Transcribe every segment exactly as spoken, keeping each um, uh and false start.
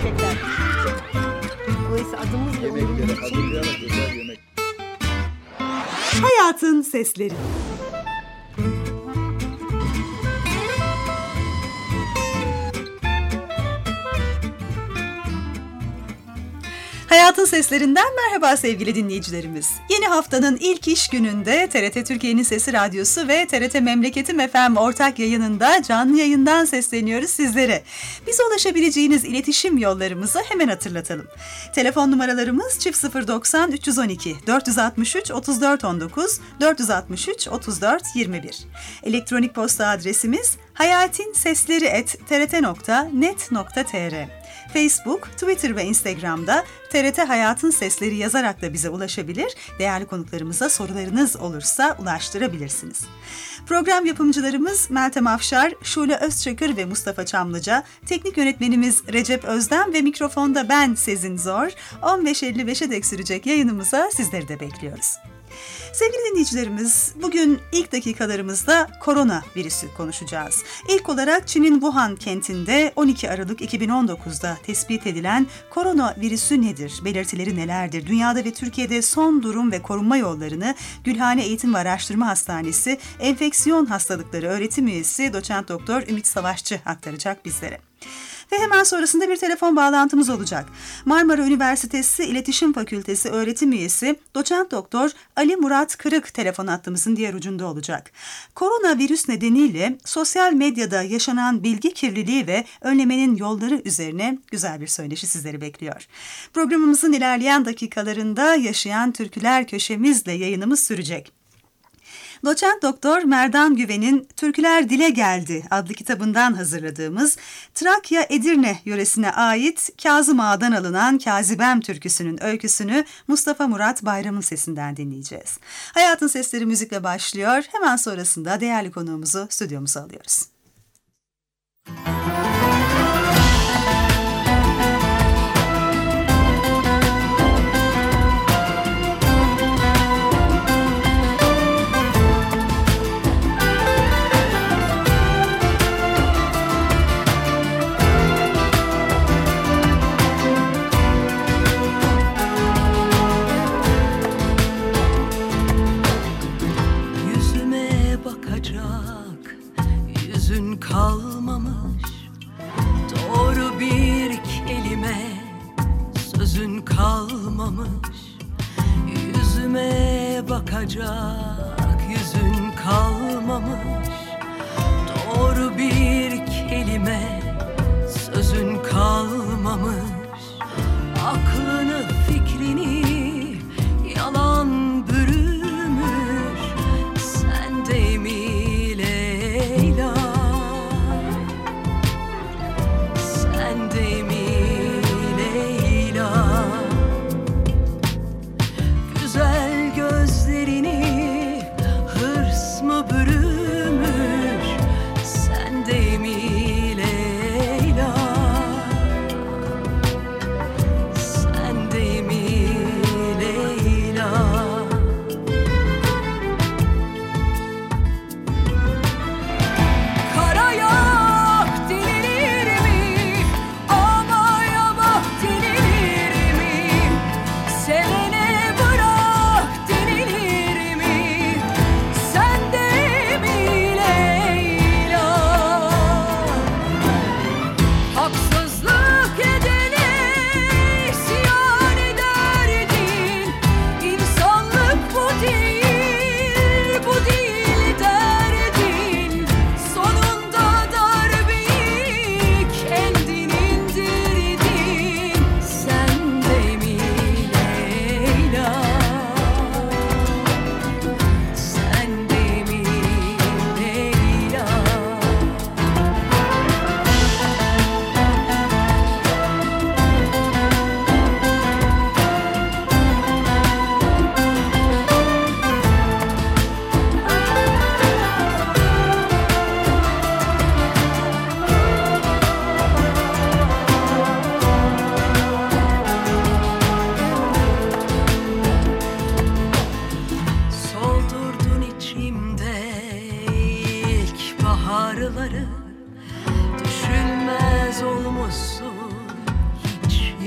gerçekten. Dolayısıyla adımız ve umurumuz için. Hayatın Sesleri. Hayatın Seslerinden merhaba sevgili dinleyicilerimiz. Yeni haftanın ilk iş gününde T R T Türkiye'nin Sesi Radyosu ve T R T Memleketim F M ortak yayınında canlı yayından sesleniyoruz sizlere. Bize ulaşabileceğiniz iletişim yollarımızı hemen hatırlatalım. Telefon numaralarımız çift sıfır doksan üç yüz on iki dört yüz altmış üç otuz dört on dokuz dört yüz altmış üç otuz dört yirmi bir. Elektronik posta adresimiz hayatinsesleri et t r t nokta net nokta t r. Facebook, Twitter ve Instagram'da T R T Hayatın Sesleri yazarak da bize ulaşabilir, değerli konuklarımıza sorularınız olursa ulaştırabilirsiniz. Program yapımcılarımız Meltem Afşar, Şule Özçakır ve Mustafa Çamlıca, teknik yönetmenimiz Recep Özden ve mikrofonda ben Sezin Zor. on beş elli beşe dek sürecek yayınımıza sizleri de bekliyoruz. Sevgili dinleyicilerimiz, bugün ilk dakikalarımızda korona virüsü konuşacağız. İlk olarak Çin'in Wuhan kentinde on iki Aralık iki bin on dokuzda tespit edilen korona virüsü nedir? Belirtileri nelerdir? Dünyada ve Türkiye'de son durum ve korunma yollarını Gülhane Eğitim ve Araştırma Hastanesi Enfeksiyon Hastalıkları Öğretim Üyesi Doçent Doktor Ümit Savaşçı aktaracak bizlere. Ve hemen sonrasında bir telefon bağlantımız olacak. Marmara Üniversitesi İletişim Fakültesi öğretim üyesi Doçent Doktor Ali Murat Kırık telefon hattımızın diğer ucunda olacak. Koronavirüs nedeniyle sosyal medyada yaşanan bilgi kirliliği ve önlemenin yolları üzerine güzel bir söyleşi sizleri bekliyor. Programımızın ilerleyen dakikalarında yaşayan türküler köşemizle yayınımız sürecek. Doçent Doktor Merdan Güven'in Türküler Dile Geldi adlı kitabından hazırladığımız Trakya Edirne yöresine ait Kazım Ağa'dan alınan Kazibem türküsünün öyküsünü Mustafa Murat Bayram'ın sesinden dinleyeceğiz. Hayatın Sesleri müzikle başlıyor. Hemen sonrasında değerli konuğumuzu stüdyomuza alıyoruz. Kalmamış doğru bir kelime, sözün kalmamış. Yüzüme bakacak yüzün kalmamış. Doğru bir kelime, sözün kalmamış. Aklını fikrini yalan bürümüş. Sen de mi Leyla?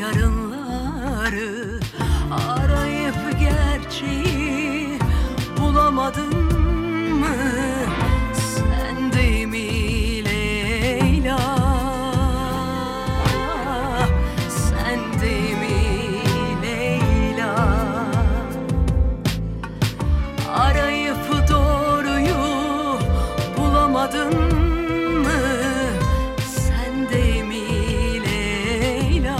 yarınları arayıp gerçeği bulamadın mı? Sen de mi Leyla? Sen de mi Leyla? Arayıp doğruyu bulamadın mı? Sen de mi Leyla?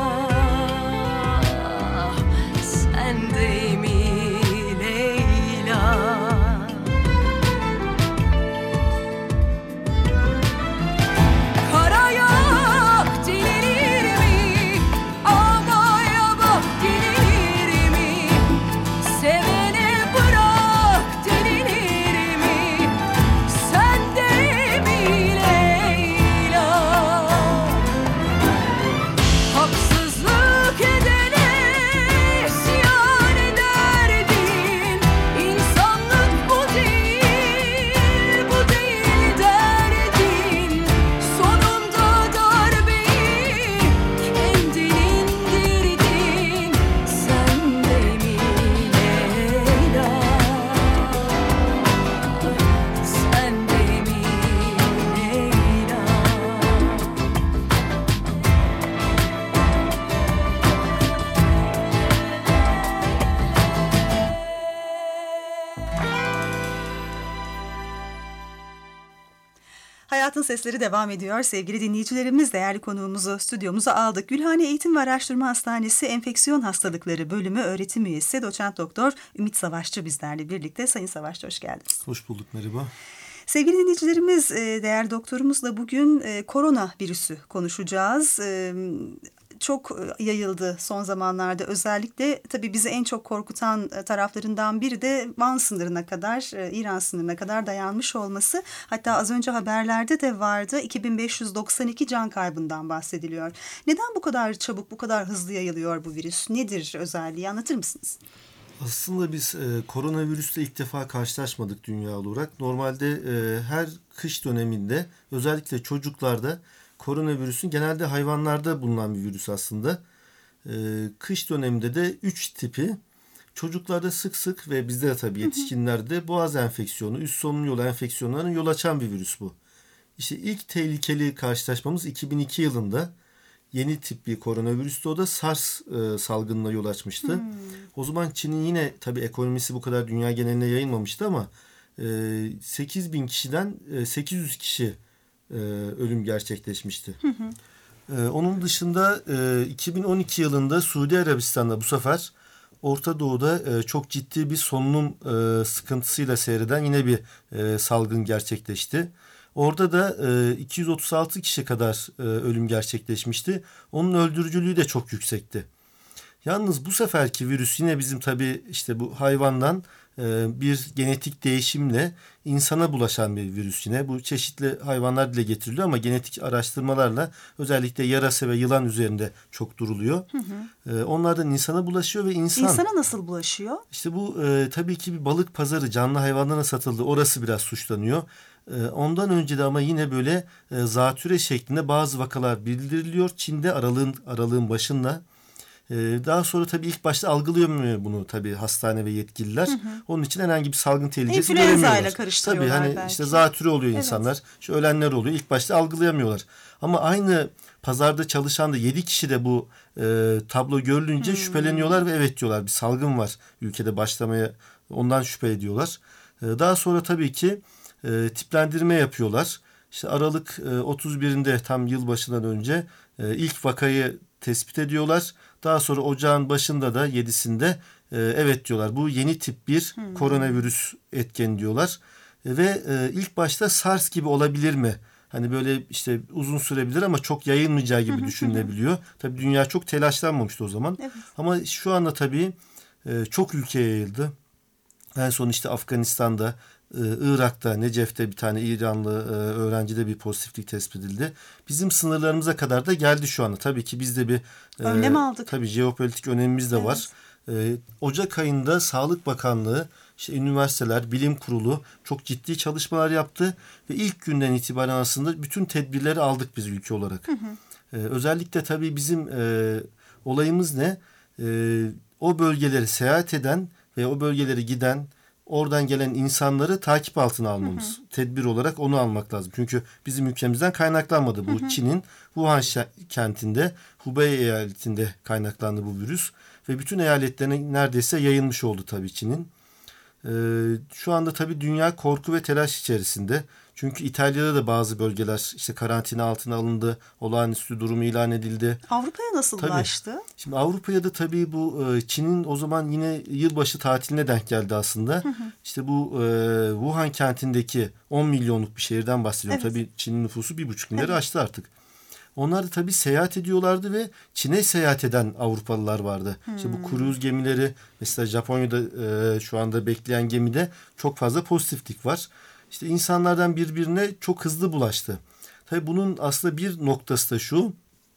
Sen de mi Leyla? Karaya delirir mi? Ağaya bak delirir mi? Sevene bırak delirir mi? Sen de mi Leyla? Haksızlık edene isyan ederdin. İnsanlık bu değil, bu değil derdin. Sonunda darbeyi kendin indirdin. Sen de mi Leyla? Sen de mi Leyla? Hayatın Sesleri devam ediyor. Sevgili dinleyicilerimiz, değerli konuğumuzu stüdyomuza aldık. Gülhane Eğitim ve Araştırma Hastanesi Enfeksiyon Hastalıkları Bölümü öğretim üyesi Doçent Doktor Ümit Savaşçı bizlerle birlikte. Sayın Savaşçı, hoş geldiniz. Hoş bulduk, merhaba. Sevgili dinleyicilerimiz, değerli doktorumuzla bugün korona virüsü konuşacağız. Çok yayıldı son zamanlarda, özellikle tabii bizi en çok korkutan taraflarından biri de Van sınırına kadar, İran sınırına kadar dayanmış olması. Hatta az önce haberlerde de vardı, iki bin beş yüz doksan iki can kaybından bahsediliyor. Neden bu kadar çabuk, bu kadar hızlı yayılıyor bu virüs? Nedir özelliği, anlatır mısınız? Aslında biz e, koronavirüsle ilk defa karşılaşmadık dünya olarak. Normalde e, her kış döneminde, özellikle çocuklarda, koronavirüsün genelde hayvanlarda bulunan bir virüs aslında. E, kış döneminde de üç tipi, çocuklarda sık sık ve bizde de tabii yetişkinlerde boğaz enfeksiyonu, üst solunum yolu enfeksiyonlarının yol açan bir virüs bu. İşte ilk tehlikeli karşılaşmamız iki bin iki yılında yeni tip bir koronavirüstü, o da SARS e, salgınına yol açmıştı. Hmm. O zaman Çin'in yine tabii ekonomisi bu kadar dünya geneline yayılmamıştı ama e, sekiz bin kişiden e, sekiz yüz kişi e, ölüm gerçekleşmişti. Hı hı. E, onun dışında e, iki bin on iki yılında Suudi Arabistan'da bu sefer Orta Doğu'da e, çok ciddi bir solunum e, sıkıntısıyla seyreden yine bir e, salgın gerçekleşti. Orada da e, iki yüz otuz altı kişi kadar e, ölüm gerçekleşmişti. Onun öldürücülüğü de çok yüksekti. Yalnız bu seferki virüs yine bizim tabii işte bu hayvandan e, bir genetik değişimle insana bulaşan bir virüs yine. Bu çeşitli hayvanlar dile getiriliyor ama genetik araştırmalarla özellikle yarasa ve yılan üzerinde çok duruluyor. Hı hı. E, onlardan insana bulaşıyor ve insan... İnsana nasıl bulaşıyor? İşte bu e, tabii ki bir balık pazarı, canlı hayvanlara satıldı. Orası biraz suçlanıyor. Ondan önce de ama yine böyle e, zatüre şeklinde bazı vakalar bildiriliyor. Çin'de aralığın aralığın başında. E, daha sonra tabii ilk başta algılayamıyor bunu tabii hastane ve yetkililer. Hı hı. Onun için herhangi bir salgın tehlikesi göremiyorlar. İnfluenza ile karıştırıyorlar tabii hani belki. işte zatüre oluyor evet. insanlar. Şu ölenler oluyor. İlk başta algılayamıyorlar. Ama aynı pazarda çalışan da yedi kişi de bu e, tablo görülünce hmm. şüpheleniyorlar ve evet diyorlar, bir salgın var ülkede başlamaya, ondan şüphe ediyorlar. E, daha sonra tabii ki E, tiplendirme yapıyorlar. İşte Aralık e, otuz birinde tam yılbaşından önce e, ilk vakayı tespit ediyorlar. Daha sonra ocağın başında da yedisinde e, evet diyorlar, bu yeni tip bir hmm. koronavirüs etkeni diyorlar. E, ve e, ilk başta SARS gibi olabilir mi? Hani böyle işte uzun sürebilir ama çok yayılmayacağı gibi düşünülebiliyor. Tabii dünya çok telaşlanmamıştı o zaman. Evet. Ama şu anda tabii e, çok ülkeye yayıldı. En son işte Afganistan'da, Irak'ta, Necef'te bir tane İranlı öğrencide bir pozitiflik tespit edildi. Bizim sınırlarımıza kadar da geldi şu anda. Tabii ki biz de bir önlem e, aldık. Tabii jeopolitik önemimiz de evet. var. E, Ocak ayında Sağlık Bakanlığı, işte üniversiteler, bilim kurulu çok ciddi çalışmalar yaptı ve ilk günden itibaren aslında bütün tedbirleri aldık biz ülke olarak. Hı hı. E, özellikle tabii bizim e, olayımız ne? Ee, o bölgeleri seyahat eden ve o bölgelere giden, oradan gelen insanları takip altına almamız. Hı hı. Tedbir olarak onu almak lazım. Çünkü bizim ülkemizden kaynaklanmadı. Bu hı hı. Çin'in Wuhan kentinde, Hubei eyaletinde kaynaklandı bu virüs. Ve bütün eyaletlerine neredeyse yayılmış oldu tabii Çin'in. Ee, şu anda tabii dünya korku ve telaş içerisinde. Çünkü İtalya'da da bazı bölgeler işte karantina altına alındı, olağanüstü durumu ilan edildi. Avrupa'ya nasıl tabii, ulaştı? Şimdi Avrupa'ya da tabii bu Çin'in o zaman yine yılbaşı tatiline denk geldi aslında. Hı hı. İşte bu e, Wuhan kentindeki on milyonluk bir şehirden bahsediyorum. Evet. Tabii Çin'in nüfusu bir buçuk milyarı evet. aştı artık. Onlar da tabii seyahat ediyorlardı ve Çin'e seyahat eden Avrupalılar vardı. Hmm. İşte bu kruz gemileri, mesela Japonya'da e, şu anda bekleyen gemide çok fazla pozitiflik var. İşte insanlardan birbirine çok hızlı bulaştı. Tabii bunun aslında bir noktası da şu.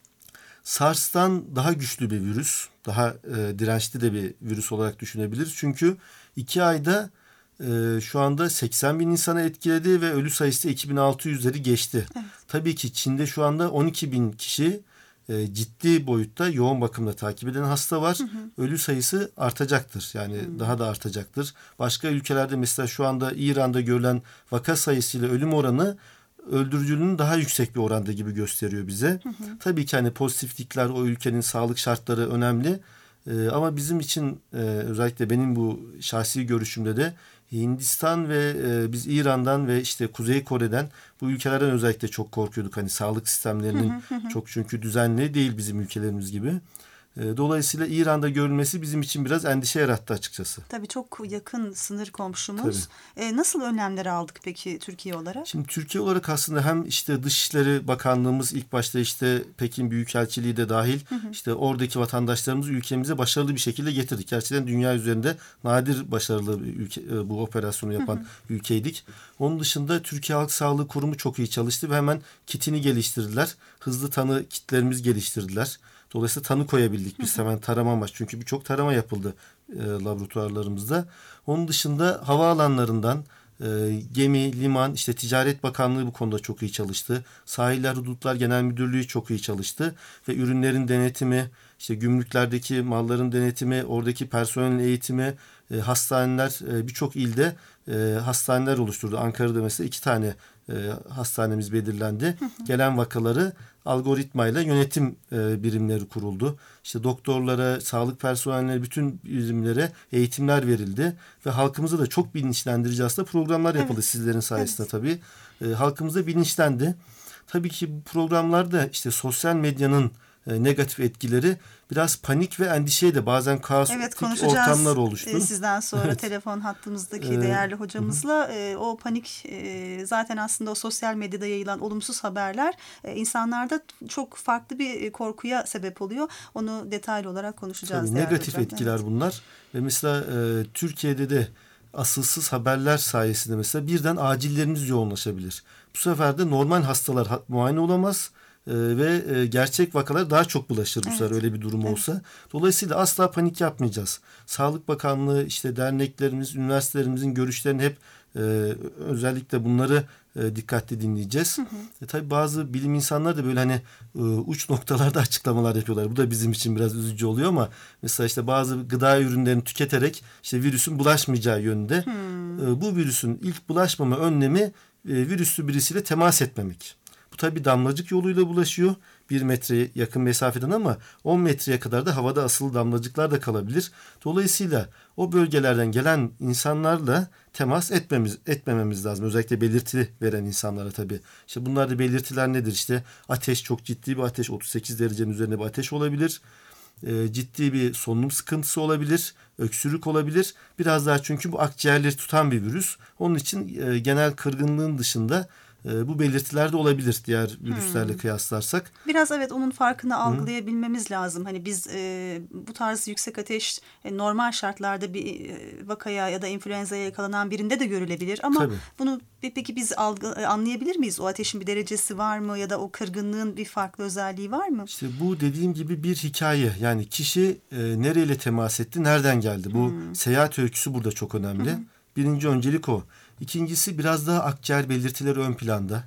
SARS'tan daha güçlü bir virüs, daha e, dirençli de bir virüs olarak düşünebiliriz. Çünkü iki ayda e, şu anda seksen bin insana etkiledi ve ölü sayısı iki bin altı yüzleri geçti. Evet. Tabii ki Çin'de şu anda on iki bin kişi e, ciddi boyutta yoğun bakımda takip eden hasta var. Hı hı. Ölü sayısı artacaktır. Yani hı. daha da artacaktır. Başka ülkelerde mesela şu anda İran'da görülen vaka sayısıyla ölüm oranı öldürücülüğünün daha yüksek bir oranda gibi gösteriyor bize. Hı hı. Tabii ki hani pozitiflikler, o ülkenin sağlık şartları önemli. Ee, ama bizim için e, özellikle benim bu şahsi görüşümde de Hindistan ve e, biz İran'dan ve işte Kuzey Kore'den, bu ülkelerden özellikle çok korkuyorduk. Hani sağlık sistemlerinin hı hı hı. çok çünkü düzenli değil bizim ülkelerimiz gibi. Dolayısıyla İran'da görülmesi bizim için biraz endişe yarattı açıkçası. Tabii çok yakın sınır komşumuz. Ee, nasıl önlemler aldık peki Türkiye olarak? Şimdi Türkiye olarak aslında hem işte Dışişleri Bakanlığımız, ilk başta işte Pekin Büyükelçiliği de dahil, hı hı. işte oradaki vatandaşlarımızı ülkemize başarılı bir şekilde getirdik. Gerçekten dünya üzerinde nadir başarılı bir ülke, bu operasyonu yapan hı hı. ülkeydik. Onun dışında Türkiye Halk Sağlığı Kurumu çok iyi çalıştı ve hemen kitini geliştirdiler. Hızlı tanı kitlerimiz geliştirdiler. Dolayısıyla tanı koyabildik biz hemen tarama amaç. Çünkü birçok tarama yapıldı e, laboratuvarlarımızda. Onun dışında havaalanlarından e, gemi, liman, işte Ticaret Bakanlığı bu konuda çok iyi çalıştı. Sahiller Hudutlar Genel Müdürlüğü çok iyi çalıştı. Ve ürünlerin denetimi, işte gümrüklerdeki malların denetimi, oradaki personelin eğitimi, e, hastaneler e, birçok ilde e, hastaneler oluşturdu. Ankara'da mesela iki tane e, hastanemiz belirlendi. Hı hı. Gelen vakaları algoritmayla yönetim e, birimleri kuruldu. İşte doktorlara, sağlık personeline, bütün birimlere eğitimler verildi ve halkımıza da çok bilinçlendirici aslında programlar yapıldı, evet. sizlerin sayesinde evet. tabii. E, halkımız da bilinçlendi. Tabii ki bu programlarda işte sosyal medyanın e, negatif etkileri biraz panik ve endişeye de bazen kaotik evet, ortamlar oluştu. Evet, sizden sonra evet. telefon hattımızdaki ee, değerli hocamızla e, o panik e, zaten aslında o sosyal medyada yayılan olumsuz haberler e, insanlarda çok farklı bir korkuya sebep oluyor. Onu detaylı olarak konuşacağız. Tabii, negatif hocam. etkiler evet. bunlar ve mesela e, Türkiye'de de asılsız haberler sayesinde mesela birden acillerimiz yoğunlaşabilir. Bu sefer de normal hastalar muayene olamaz. Ee, ve e, gerçek vakalar daha çok bulaşır bu evet. sefer öyle bir durum evet. olsa. Dolayısıyla asla panik yapmayacağız. Sağlık Bakanlığı, işte derneklerimiz, üniversitelerimizin görüşlerini hep e, özellikle bunları e, dikkatli dinleyeceğiz. Hı hı. E, tabii bazı bilim insanları da böyle hani e, uç noktalarda açıklamalar yapıyorlar. Bu da bizim için biraz üzücü oluyor ama mesela işte bazı gıda ürünlerini tüketerek işte virüsün bulaşmayacağı yönünde. E, bu virüsün ilk bulaşmama önlemi e, virüslü birisiyle temas etmemek. Bu tabii damlacık yoluyla bulaşıyor. Bir metreye yakın mesafeden ama on metreye kadar da havada asılı damlacıklar da kalabilir. Dolayısıyla o bölgelerden gelen insanlarla temas etmemiz, etmememiz lazım. Özellikle belirti veren insanlara tabii. İşte bunlar da belirtiler nedir? İşte ateş, çok ciddi bir ateş, otuz sekiz derecenin üzerinde bir ateş olabilir. E, ciddi bir solunum sıkıntısı olabilir. Öksürük olabilir. Biraz daha çünkü bu akciğerleri tutan bir virüs. Onun için e, genel kırgınlığın dışında bu belirtiler de olabilir diğer virüslerle hmm. kıyaslarsak. Biraz evet onun farkını algılayabilmemiz hmm. lazım. Hani biz e, bu tarz yüksek ateş e, normal şartlarda bir e, vakaya ya da influenza'ya yakalanan birinde de görülebilir. Ama Tabii. bunu peki biz algı, anlayabilir miyiz? O ateşin bir derecesi var mı ya da o kırgınlığın bir farklı özelliği var mı? İşte bu dediğim gibi bir hikaye. Yani kişi e, nereyle temas etti, nereden geldi? Bu hmm. seyahat öyküsü burada çok önemli. Hmm. Birinci öncelik o. İkincisi biraz daha akciğer belirtileri ön planda.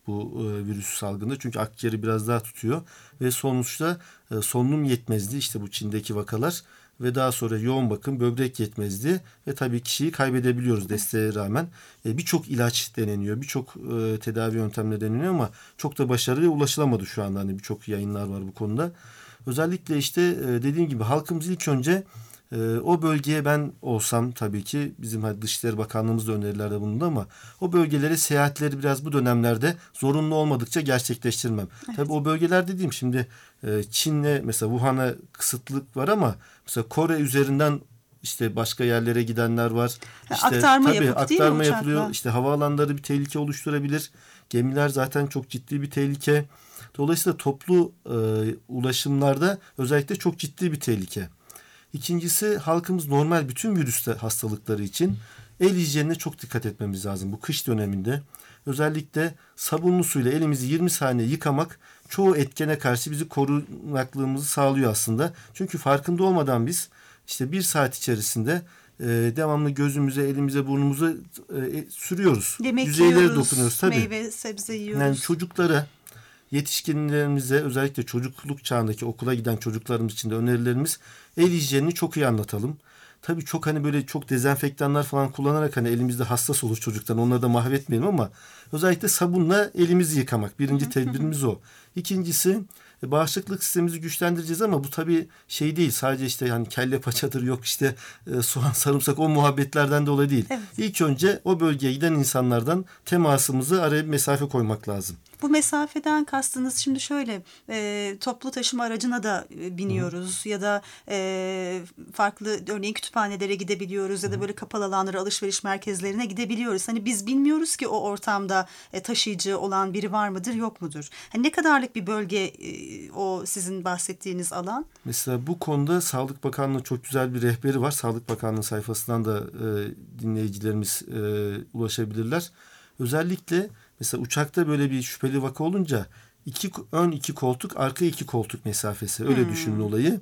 bu e, virüs salgında. Çünkü akciğeri biraz daha tutuyor ve sonuçta e, solunum yetmezliği, işte bu Çin'deki vakalar ve daha sonra yoğun bakım, böbrek yetmezliği ve tabii kişiyi kaybedebiliyoruz desteğe rağmen. E, birçok ilaç deneniyor, birçok e, tedavi yöntemleri deneniyor ama çok da başarıya ulaşılamadı şu anda. Hani birçok yayınlar var bu konuda. Özellikle işte e, dediğim gibi halkımız ilk önce e, o bölgeye, ben olsam tabii ki, bizim hani Dışişleri Bakanlığımız da önerilerde bulundu ama o bölgelere seyahatleri biraz bu dönemlerde zorunlu olmadıkça gerçekleştirmem. Evet. Tabii o bölgeler dediğim şimdi e, Çin'le mesela Wuhan'a kısıtlılık var ama mesela Kore üzerinden işte başka yerlere gidenler var. İşte, aktarma tabii, yapıp aktarma değil mi yapılıyor. uçakla? İşte havaalanları bir tehlike oluşturabilir. Gemiler zaten çok ciddi bir tehlike. Dolayısıyla toplu e, ulaşımlarda özellikle çok ciddi bir tehlike. İkincisi, halkımız normal bütün virüs hastalıkları için el hijyenine çok dikkat etmemiz lazım bu kış döneminde. Özellikle sabunlu suyla elimizi yirmi saniye yıkamak çoğu etkene karşı bizi korunaklığımızı sağlıyor aslında. Çünkü farkında olmadan biz işte bir saat içerisinde e, devamlı gözümüze, elimize, burnumuza e, sürüyoruz. Yemek yüzeylere yiyoruz, dokunuyoruz tabii. meyve, sebze yiyoruz. Yani çocuklara, yetişkinlerimize, özellikle çocukluk çağındaki okula giden çocuklarımız için de önerilerimiz, el hijyenini çok iyi anlatalım. Tabii çok hani böyle çok dezenfektanlar falan kullanarak hani elimizde hassas olur çocuktan, onları da mahvetmeyelim ama özellikle sabunla elimizi yıkamak birinci tedbirimiz o. İkincisi, bağışıklık sistemimizi güçlendireceğiz ama bu tabii şey değil, sadece işte hani kelle paçadır, yok işte e, soğan sarımsak, o muhabbetlerden dolayı değil. Evet. İlk önce o bölgeye giden insanlardan temasımızı, araya bir mesafe koymak lazım. Bu mesafeden kastınız şimdi şöyle, e, toplu taşıma aracına da e, biniyoruz. Hı. Ya da e, farklı, örneğin kütüphanelere gidebiliyoruz. Hı. Ya da böyle kapalı alanlara, alışveriş merkezlerine gidebiliyoruz. Hani biz bilmiyoruz ki o ortamda e, taşıyıcı olan biri var mıdır, yok mudur? Hani ne kadarlık bir bölge e, o sizin bahsettiğiniz alan? Mesela bu konuda Sağlık Bakanlığı çok güzel bir rehberi var. Sağlık Bakanlığı sayfasından da e, dinleyicilerimiz e, ulaşabilirler. Özellikle mesela uçakta böyle bir şüpheli vaka olunca iki ön iki koltuk, arka iki koltuk mesafesi, öyle hmm. düşünün olayı.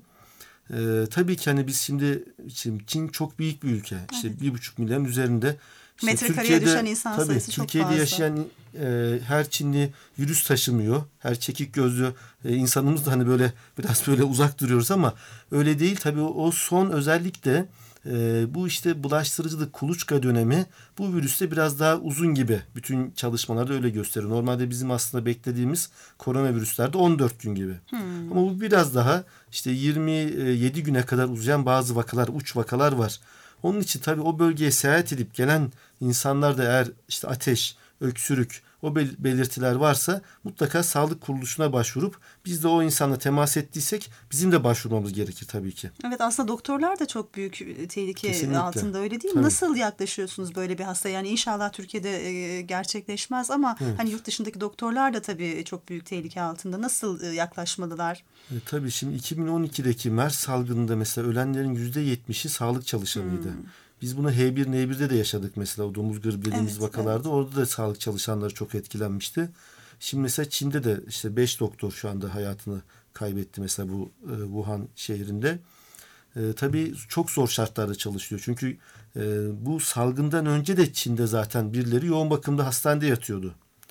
Ee, tabii ki hani biz şimdi, şimdi Çin çok büyük bir ülke. Evet. İşte bir buçuk milyon üzerinde. İşte metrekareye düşen insan tabii, sayısı çok Türkiye'de fazla. yaşayan e, her Çinli virüs taşımıyor. Her çekik gözlü e, insanımız da hani böyle biraz böyle uzak duruyoruz ama öyle değil. Tabii o, o son özellikle Ee, bu işte bulaştırıcılık, kuluçka dönemi bu virüste biraz daha uzun gibi, bütün çalışmalarda öyle gösteriyor. Normalde bizim aslında beklediğimiz koronavirüslerde on dört gün gibi. Hmm. Ama bu biraz daha işte yirmi yedi güne kadar uzayan bazı vakalar, uç vakalar var. Onun için tabii o bölgeye seyahat edip gelen insanlar da eğer işte ateş, öksürük, o belirtiler varsa mutlaka sağlık kuruluşuna başvurup biz de o insanla temas ettiysek bizim de başvurmamız gerekir tabii ki. Evet, aslında doktorlar da çok büyük tehlike Kesinlikle. altında, öyle değil mi? Tabii. Nasıl yaklaşıyorsunuz böyle bir hasta? Yani inşallah Türkiye'de e, gerçekleşmez ama evet. hani yurt dışındaki doktorlar da tabii çok büyük tehlike altında. Nasıl e, yaklaşmalılar? E, tabii şimdi iki bin on ikideki MERS salgınında mesela ölenlerin yüzde yetmişi sağlık çalışanıydı. Hmm. Biz bunu H bir N bir'de de yaşadık mesela, o domuz gribi dediğimiz evet, vakalarda. Evet. Orada da sağlık çalışanları çok etkilenmişti. Şimdi mesela Çin'de de işte beş doktor şu anda hayatını kaybetti mesela bu e, Wuhan şehrinde. E, tabii çok zor şartlarda çalışıyor. Çünkü e, bu salgından önce de Çin'de zaten birileri yoğun bakımda hastanede yatıyordu.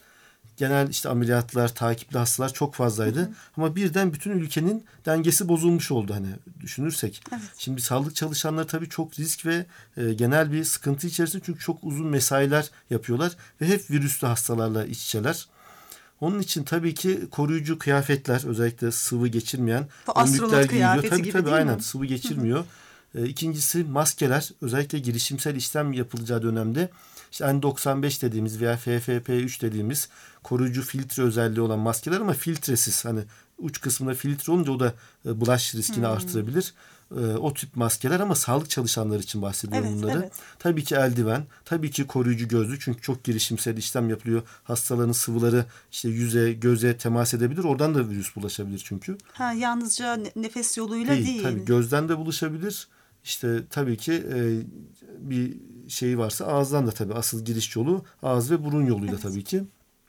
Genel işte ameliyatlar, takipli hastalar çok fazlaydı. Hı hı. Ama birden bütün ülkenin dengesi bozulmuş oldu hani düşünürsek. Evet. Şimdi sağlık çalışanları tabii çok risk ve e, genel bir sıkıntı içerisinde, çünkü çok uzun mesailer yapıyorlar ve hep virüslü hastalarla iç içeler. Onun için tabii ki koruyucu kıyafetler, özellikle sıvı geçirmeyen önlükler giyiliyor. Tabii gibi tabii aynen mi? Sıvı geçirmiyor. Hı hı. E, ikincisi maskeler, özellikle girişimsel işlem yapılacağı dönemde İşte N doksan beş dediğimiz veya F F P üç dediğimiz koruyucu filtre özelliği olan maskeler ama filtresiz. Hani uç kısmında filtre olunca o da bulaş riskini hmm. artırabilir. O tip maskeler, ama sağlık çalışanları için bahsediyorum evet, bunları. Evet. Tabii ki eldiven, tabii ki koruyucu gözlük, çünkü çok girişimsel işlem yapılıyor. Hastaların sıvıları işte yüze, göze temas edebilir. Oradan da virüs bulaşabilir çünkü. Ha, yalnızca nefes yoluyla değil. değil. Tabii gözden de bulaşabilir. İşte tabii ki e, bir şey varsa ağızdan da, tabii asıl giriş yolu ağız ve burun yoluyla evet. tabii ki.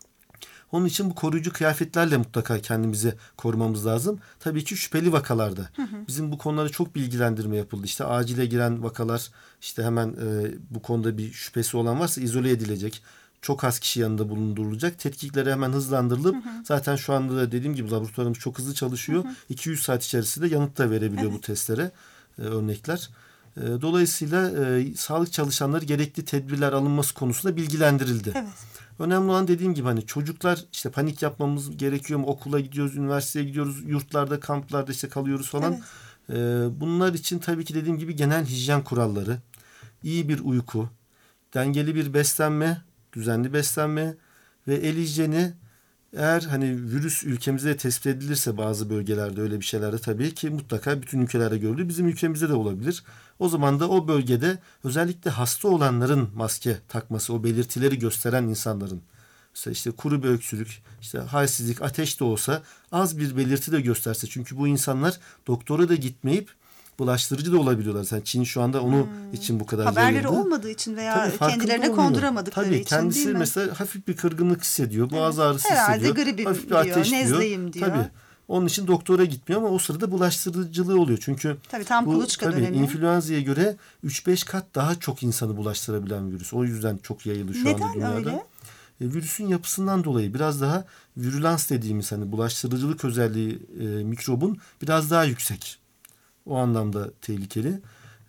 Onun için bu koruyucu kıyafetlerle mutlaka kendimizi korumamız lazım. Tabii ki şüpheli vakalarda. Hı hı. Bizim bu konulara çok bilgilendirme yapıldı. İşte acile giren vakalar, işte hemen e, bu konuda bir şüphesi olan varsa izole edilecek. çok az kişi yanında bulundurulacak. Tetkikleri hemen hızlandırılıp hı hı. zaten şu anda da dediğim gibi laboratuvarımız çok hızlı çalışıyor. Hı hı. iki yüz saat içerisinde yanıt da verebiliyor evet. bu testlere e, örnekler. E, dolayısıyla e, sağlık çalışanları gerekli tedbirler alınması konusunda bilgilendirildi. Evet. Önemli olan dediğim gibi hani çocuklar işte panik yapmamız gerekiyor mu? Okula gidiyoruz, üniversiteye gidiyoruz, yurtlarda, kamplarda işte kalıyoruz falan. Evet. Ee, bunlar için tabii ki dediğim gibi genel hijyen kuralları, iyi bir uyku, dengeli bir beslenme, düzenli beslenme ve el hijyeni eğer hani virüs ülkemizde tespit edilirse bazı bölgelerde öyle bir şeylerde tabii ki mutlaka bütün ülkelerde görülür. Bizim ülkemizde de olabilir. O zaman da o bölgede özellikle hasta olanların maske takması, o belirtileri gösteren insanların işte, işte kuru bir öksürük, işte halsizlik, ateş de olsa az bir belirti de gösterse. Çünkü bu insanlar doktora da gitmeyip bulaştırıcı da olabiliyorlar. Yani Çin şu anda onun hmm. için bu kadar haberleri yayıldı. olmadığı için veya tabii, kendilerine konduramadıkları tabii, için kendisi değil mi? mesela hafif bir kırgınlık hissediyor. Boğaz evet. ağrısı Herhalde hissediyor. gribim hafif bir diyor, ateş nezleyim diyor. Tabii. Onun için doktora gitmiyor ama o sırada bulaştırıcılığı oluyor. Çünkü tabii, tam bu kuluçka tabii, dönemi. influenza'ya göre üç beş kat daha çok insanı bulaştırabilen bir virüs. O yüzden çok yayılı şu Neden anda dünyada. öyle? E, virüsün yapısından dolayı biraz daha virülans dediğimiz hani bulaştırıcılık özelliği e, mikrobun biraz daha yüksek. O anlamda tehlikeli.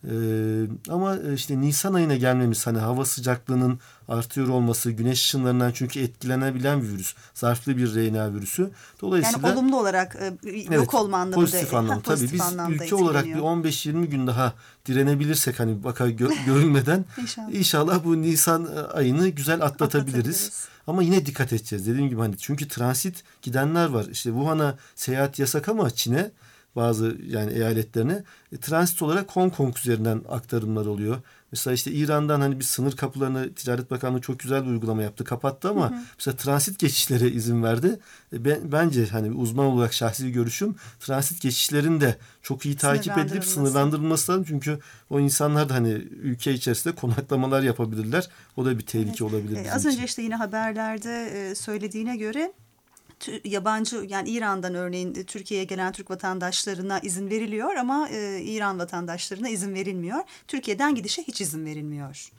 Ee, ama işte Nisan ayına gelmemiz hani hava sıcaklığının artıyor olması, güneş ışınlarından çünkü etkilenebilen bir virüs. Zarflı bir R N A virüsü. Dolayısıyla yani olumlu olarak e, yok evet, olma anlamında. Pozitif anlamda. Tabii biz ülke olarak bir on beş yirmi gün daha direnebilirsek hani vaka gö- görülmeden inşallah. inşallah bu Nisan ayını güzel atlatabiliriz. Ama yine dikkat edeceğiz. Dediğim gibi hani çünkü transit gidenler var. İşte Wuhan'a seyahat yasak ama Çin'e bazı yani eyaletlerine e, transit olarak Hong Kong üzerinden aktarımlar oluyor. Mesela işte İran'dan hani bir sınır kapılarını Ticaret Bakanlığı çok güzel bir uygulama yaptı, kapattı ama hı hı. mesela transit geçişlere izin verdi. E, ben, bence hani uzman olarak şahsi görüşüm transit geçişlerin de çok iyi takip edilip sınırlandırılması lazım. Çünkü o insanlar da hani ülke içerisinde konaklamalar yapabilirler. O da bir tehlike evet. olabilir. Ee, az önce için. işte yine haberlerde söylediğine göre yabancı yani İran'dan örneğin Türkiye'ye gelen Türk vatandaşlarına izin veriliyor ama e, İran vatandaşlarına izin verilmiyor. Türkiye'den gidişe hiç izin verilmiyor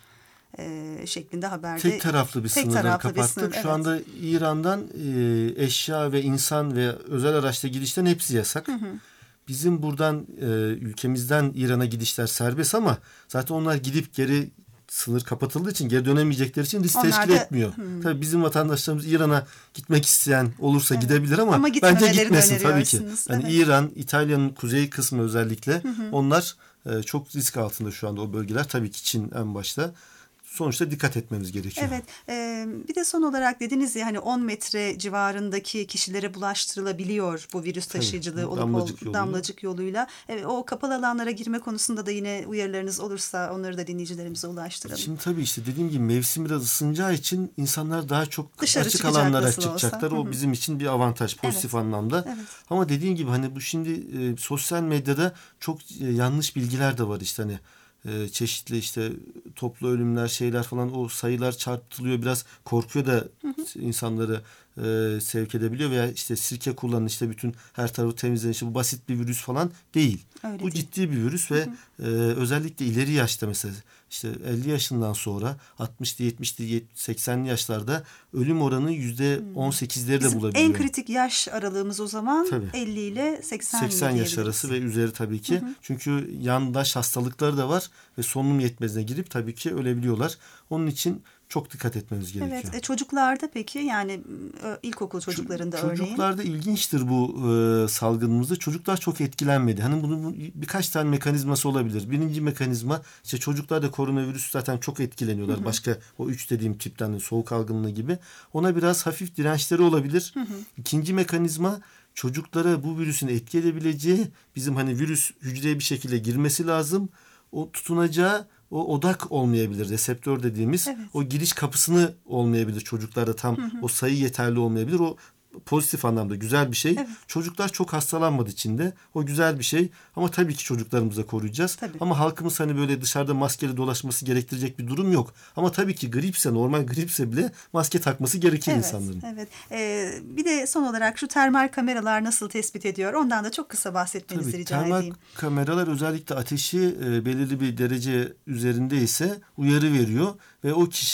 e, şeklinde haberde. Tek taraflı bir sınırları kapattık. Bir sınır, Şu evet. anda İran'dan e, eşya ve insan ve özel araçla gidişten hepsi yasak. Hı hı. Bizim buradan e, ülkemizden İran'a gidişler serbest ama zaten onlar gidip geri sınır kapatıldığı için geri dönemeyecekleri için risk onlar teşkil da, etmiyor. Hmm. Tabii bizim vatandaşlarımız İran'a gitmek isteyen olursa evet. gidebilir ama, ama bence gitmesin tabii ki. Yani evet. İran, İtalya'nın kuzey kısmı özellikle hı hı. onlar e, çok risk altında şu anda o bölgeler. Tabii ki Çin en başta. Sonuçta dikkat etmemiz gerekiyor. Evet. E, bir de son olarak dediniz ya hani on metre civarındaki kişilere bulaştırılabiliyor bu virüs taşıyıcılığı evet, olup damlacık, yoluyla. damlacık yoluyla. Evet, o kapalı alanlara girme konusunda da yine uyarılarınız olursa onları da dinleyicilerimize ulaştıralım. Şimdi tabii işte dediğim gibi mevsim biraz ısınacağı için insanlar daha çok dışarı açık alanlara çıkacaklar. Olsa. O bizim için bir avantaj pozitif evet. anlamda. Evet. Ama dediğim gibi hani bu şimdi e, sosyal medyada çok e, yanlış bilgiler de var işte hani. Ee, çeşitli işte toplu ölümler şeyler falan o sayılar çarpıtılıyor biraz korkuyor da hı hı. insanları e, sevk edebiliyor veya işte sirke kullanın işte bütün her tarafı temizleyin işte bu basit bir virüs falan değil. Öyle bu değil. Ciddi bir virüs ve hı hı. E, özellikle ileri yaşta mesela işte elli yaşından sonra altmışlı yetmişli seksenli yaşlarda ölüm oranı yüzde on sekizleri de bulabiliyor. En kritik yaş aralığımız o zaman tabii. elli ile seksen, seksen yaş arası ve üzeri tabii ki. Hı hı. Çünkü yandaş hastalıkları da var ve solunum yetmezliğine girip tabii ki ölebiliyorlar. Onun için çok dikkat etmemiz gerekiyor. Evet, e, çocuklarda peki yani ilkokul çocuklarında Ç- örneğin? Çocuklarda ilginçtir bu e, salgınımızda. Çocuklar çok etkilenmedi. Hani bunun birkaç tane mekanizması olabilir. Birinci mekanizma işte çocuklarda koronavirüs zaten çok etkileniyorlar. Hı hı. Başka o üç dediğim tipten de soğuk algınlığı gibi. Ona biraz hafif dirençleri olabilir. Hı hı. İkinci mekanizma çocuklara bu virüsün etki edebileceği bizim hani virüs hücreye bir şekilde girmesi lazım. O tutunacağı o odak olmayabilir. Reseptör dediğimiz evet. o giriş kapısını olmayabilir. Çocuklarda tam hı hı. o sayı yeterli olmayabilir. O pozitif anlamda güzel bir şey. Evet. Çocuklar çok hastalanmadı içinde. O güzel bir şey. Ama tabii ki çocuklarımızı da koruyacağız. Tabii. Ama halkımız hani böyle dışarıda maskeli dolaşması gerektirecek bir durum yok. Ama tabii ki gripse, normal gripse bile maske takması gerekir evet, insanların. Evet. Ee, bir de son olarak şu termal kameralar nasıl tespit ediyor? Ondan da çok kısa bahsetmenizi tabii, rica termal edeyim. Termal kameralar özellikle ateşi e, belirli bir derece üzerinde ise uyarı veriyor ve o kişi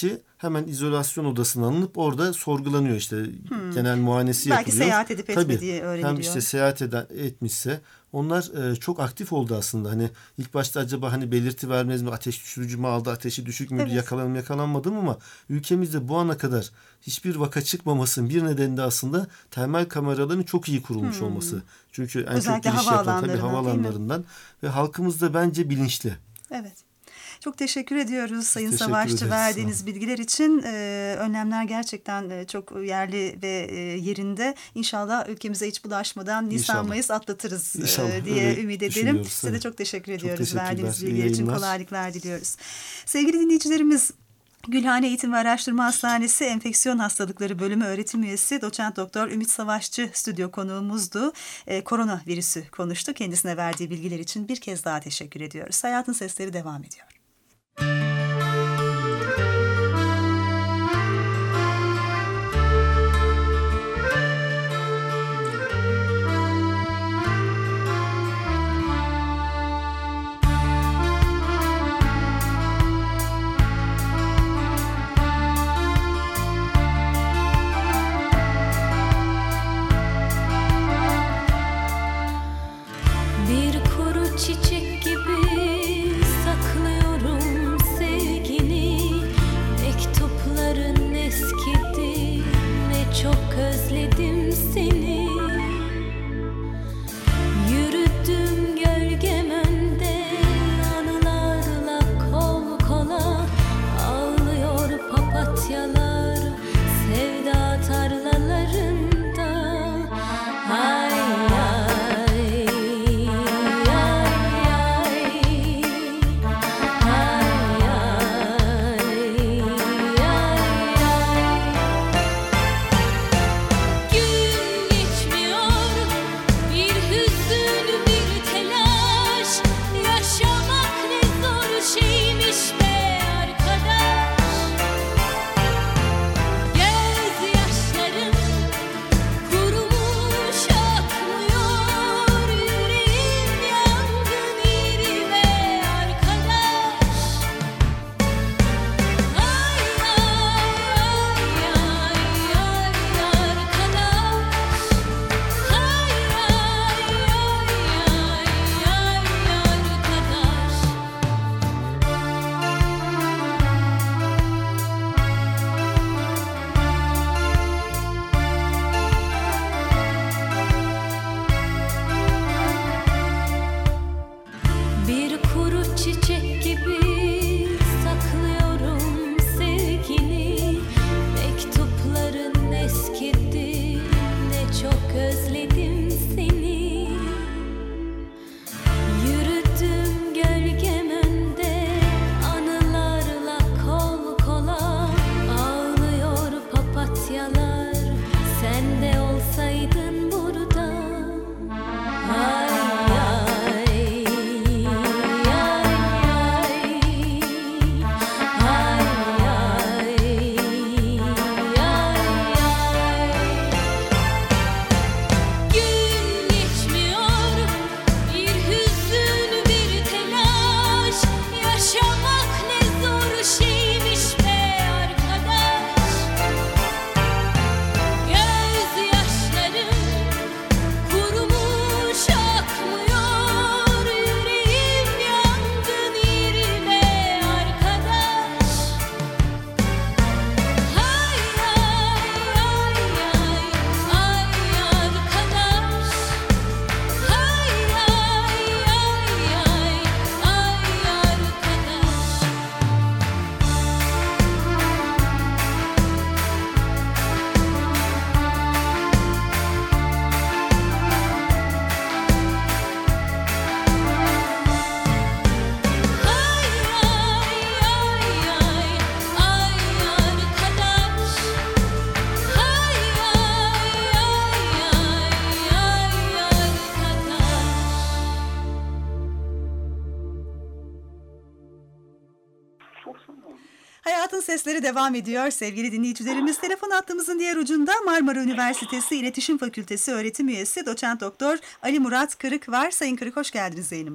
hemen izolasyon odasına alınıp orada sorgulanıyor, işte hmm. genel muayenesi Belki yapılıyor. Belki seyahat edip etmediği Tabii, öğreniliyor. Hem işte seyahat eden, etmişse onlar e, çok aktif oldu aslında. Hani ilk başta acaba hani belirti vermez mi, ateş düşürücü mü aldı, ateşi düşük müydü, evet. yakalanım yakalanmadım, ama ülkemizde bu ana kadar hiçbir vaka çıkmamasının bir nedeni de aslında termal kameraların çok iyi kurulmuş hmm. olması. Çünkü en özellikle çok giriş yapan tabii havaalanlarından ve halkımız da bence bilinçli. Evet. Çok teşekkür ediyoruz Sayın teşekkür Savaşçı ederiz. verdiğiniz bilgiler için. Ee, önlemler gerçekten e, çok yerli ve e, yerinde. İnşallah ülkemize hiç bulaşmadan Nisan Mayıs atlatırız e, diye Öyle ümit ederim. Size de çok teşekkür ediyoruz. Çok verdiğiniz bilgiler için kolaylıklar diliyoruz. Sevgili dinleyicilerimiz, Gülhane Eğitim ve Araştırma Hastanesi Enfeksiyon Hastalıkları Bölümü öğretim üyesi Doçent Doktor Ümit Savaşçı stüdyo konuğumuzdu. Ee, koronavirüsü konuştu. Kendisine verdiği bilgiler için bir kez daha teşekkür ediyoruz. Hayatın Sesleri devam ediyor. Bir kuru çiçek gibi saklıyorum sevgini. Mektupların eskidi, ne çok özledim seni. Yürüdüm gölgem önde, anılarla kol kola. Ağlıyor papatyalar sevda tarlalarında. Ay Hayatın Sesleri devam ediyor sevgili dinleyicilerimiz. Telefon hattımızın diğer ucunda Marmara Üniversitesi İletişim Fakültesi öğretim üyesi Doçent Doktor Ali Murat Kırık var. Sayın Kırık, hoş geldiniz yayınımıza.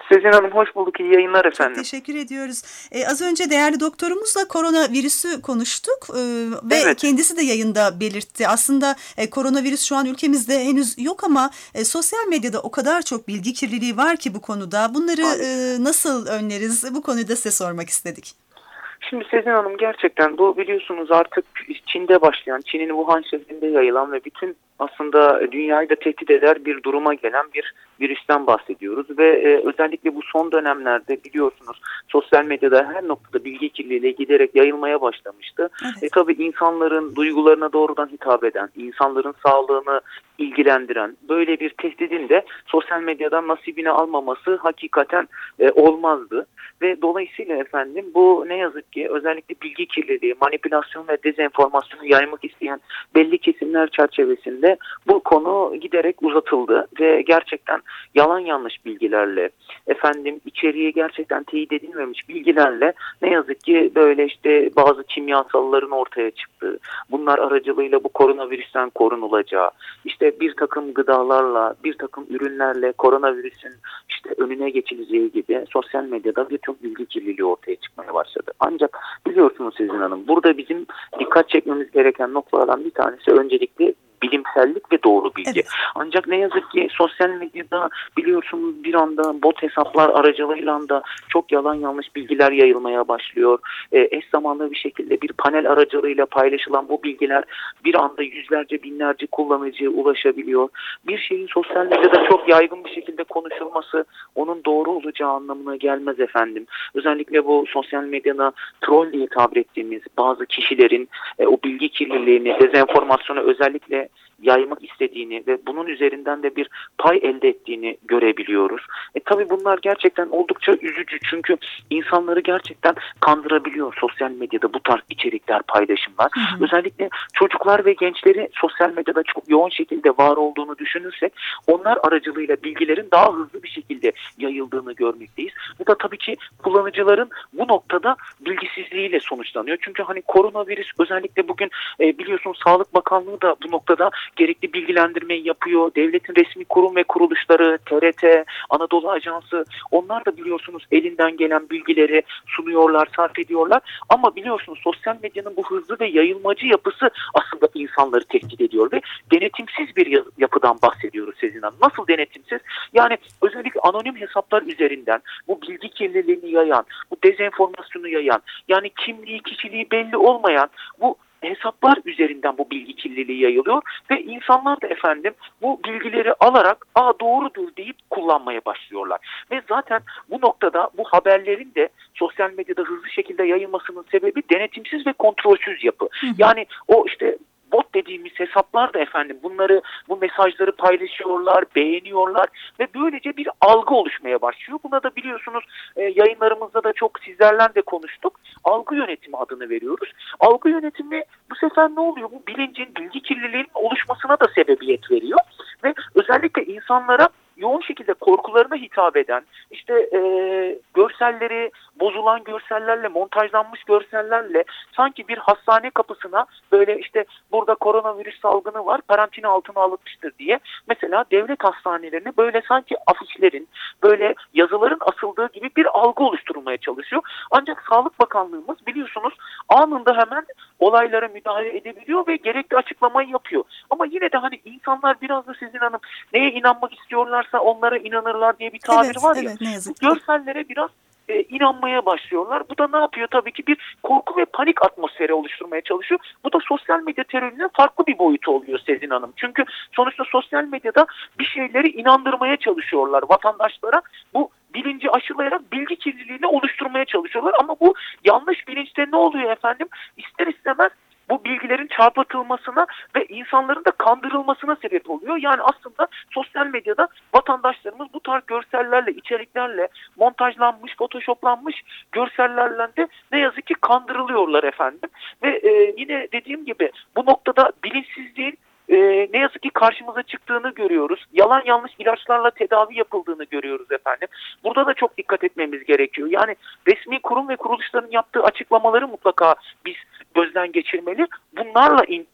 Sezin Hanım hoş bulduk. İyi yayınlar Çok efendim. teşekkür ediyoruz. Ee, az önce değerli doktorumuzla koronavirüsü konuştuk ee, ve Evet. kendisi de yayında belirtti. Aslında e, koronavirüs şu an ülkemizde henüz yok ama e, sosyal medyada o kadar çok bilgi kirliliği var ki bu konuda. Bunları e, nasıl önleriz? Bu konuyu da size sormak istedik. Şimdi Sezin Hanım gerçekten bu biliyorsunuz artık Çin'de başlayan, Çin'in Wuhan şehrinde yayılan ve bütün aslında dünyayı da tehdit eder bir duruma gelen bir virüsten bahsediyoruz. Ve e, özellikle bu son dönemlerde biliyorsunuz sosyal medyada her noktada bilgi kirliliği giderek yayılmaya başlamıştı. Evet. E, tabii insanların duygularına doğrudan hitap eden, insanların sağlığını ilgilendiren böyle bir tehdidin de sosyal medyadan nasibini almaması hakikaten e, olmazdı. Ve dolayısıyla efendim bu ne yazık ki özellikle bilgi kirliliği, manipülasyon ve dezenformasyonu yaymak isteyen belli kesimler çerçevesinde bu konu giderek uzatıldı ve gerçekten yalan yanlış bilgilerle, efendim içeriği gerçekten teyit edilmemiş bilgilerle ne yazık ki böyle işte bazı kimyasalların ortaya çıktığı, bunlar aracılığıyla bu koronavirüsten korunulacağı, işte bir takım gıdalarla, bir takım ürünlerle koronavirüsün işte önüne geçileceği gibi sosyal medyada birçok bilgi kirliliği ortaya çıkmaya başladı. Ancak biliyorsunuz Sezin Hanım, burada bizim dikkat çekmemiz gereken noktalardan bir tanesi öncelikle bilimsellik ve doğru bilgi. Evet. Ancak ne yazık ki sosyal medyada biliyorsunuz bir anda bot hesaplar aracılığıyla da çok yalan yanlış bilgiler yayılmaya başlıyor. E, eş zamanlı bir şekilde bir panel aracılığıyla paylaşılan bu bilgiler bir anda yüzlerce binlerce kullanıcıya ulaşabiliyor. Bir şeyin sosyal medyada çok yaygın bir şekilde konuşulması onun doğru olacağı anlamına gelmez efendim. Özellikle bu sosyal medyada troll diye tabir ettiğimiz bazı kişilerin e, o bilgi kirliliğini, dezenformasyonu özellikle yaymak istediğini ve bunun üzerinden de bir pay elde ettiğini görebiliyoruz. E tabii bunlar gerçekten oldukça üzücü çünkü insanları gerçekten kandırabiliyor sosyal medyada bu tarz içerikler, paylaşımlar. Hı hı. Özellikle çocuklar ve gençleri sosyal medyada çok yoğun şekilde var olduğunu düşünürsek onlar aracılığıyla bilgilerin daha hızlı bir şekilde yayıldığını görmekteyiz. Bu da tabii ki kullanıcıların bu noktada bilgisizliğiyle sonuçlanıyor. Çünkü hani koronavirüs özellikle bugün e, biliyorsunuz Sağlık Bakanlığı da bu noktada gerekli bilgilendirmeyi yapıyor. Devletin resmi kurum ve kuruluşları, T R T, Anadolu Ajansı onlar da biliyorsunuz elinden gelen bilgileri sunuyorlar, sarf ediyorlar. Ama biliyorsunuz sosyal medyanın bu hızlı ve yayılmacı yapısı aslında insanları tehdit ediyor ve denetimsiz bir yapıdan bahsediyoruz Sezin Hanım. Nasıl denetimsiz? Yani özellikle anonim hesaplar üzerinden bu bilgi kirliliğini yayan, bu dezenformasyonu yayan, yani kimliği, kişiliği belli olmayan bu hesaplar üzerinden bu bilgi kirliliği yayılıyor ve insanlar da efendim bu bilgileri alarak "Aa doğrudur" deyip kullanmaya başlıyorlar. Ve zaten bu noktada bu haberlerin de sosyal medyada hızlı şekilde yayılmasının sebebi denetimsiz ve kontrolsüz yapı. Hı hı. Yani o işte bot dediğimiz hesaplar da efendim bunları, bu mesajları paylaşıyorlar, beğeniyorlar ve böylece bir algı oluşmaya başlıyor. Buna da biliyorsunuz e, yayınlarımızda da çok sizlerle de konuştuk. Algı yönetimi adını veriyoruz. Algı yönetimi bu sefer ne oluyor? Bu bilincin, bilgi kirliliğinin oluşmasına da sebebiyet veriyor ve özellikle insanlara yoğun şekilde korkularına hitap eden, işte e, görselleri, bozulan görsellerle, montajlanmış görsellerle sanki bir hastane kapısına böyle işte burada koronavirüs salgını var, karantina altına alınmıştır diye mesela devlet hastanelerine böyle sanki afişlerin, böyle yazıların asıldığı gibi bir algı oluşturulmaya çalışıyor. Ancak Sağlık Bakanlığımız biliyorsunuz anında hemen olaylara müdahale edebiliyor ve gerekli açıklamayı yapıyor. Ama yine de hani insanlar biraz da Sezin Hanım neye inanmak istiyorlarsa onlara inanırlar diye bir tabir evet, var ya. Evet, ne yazık ki. Görsellere biraz e, inanmaya başlıyorlar. Bu da ne yapıyor? Tabii ki bir korku ve panik atmosferi oluşturmaya çalışıyor. Bu da sosyal medya terörünün farklı bir boyutu oluyor Sezin Hanım. Çünkü sonuçta sosyal medyada bir şeyleri inandırmaya çalışıyorlar vatandaşlara. Bu bilinci aşılayarak bilgi kirliliğini oluşturmaya çalışıyorlar. Ama bu yanlış bilinçte ne oluyor efendim? İster istemez bu bilgilerin çarpıtılmasına ve insanların da kandırılmasına sebep oluyor. Yani aslında sosyal medyada vatandaşlarımız bu tarz görsellerle, içeriklerle, montajlanmış, photoshoplanmış görsellerle de ne yazık ki kandırılıyorlar efendim. Ve e, yine dediğim gibi bu noktada bilinçsizliğin Ee, ne yazık ki karşımıza çıktığını görüyoruz. Yalan yanlış ilaçlarla tedavi yapıldığını görüyoruz efendim. Burada da çok dikkat etmemiz gerekiyor. Yani resmi kurum ve kuruluşların yaptığı açıklamaları mutlaka biz gözden geçirmeli. Bunlarla in,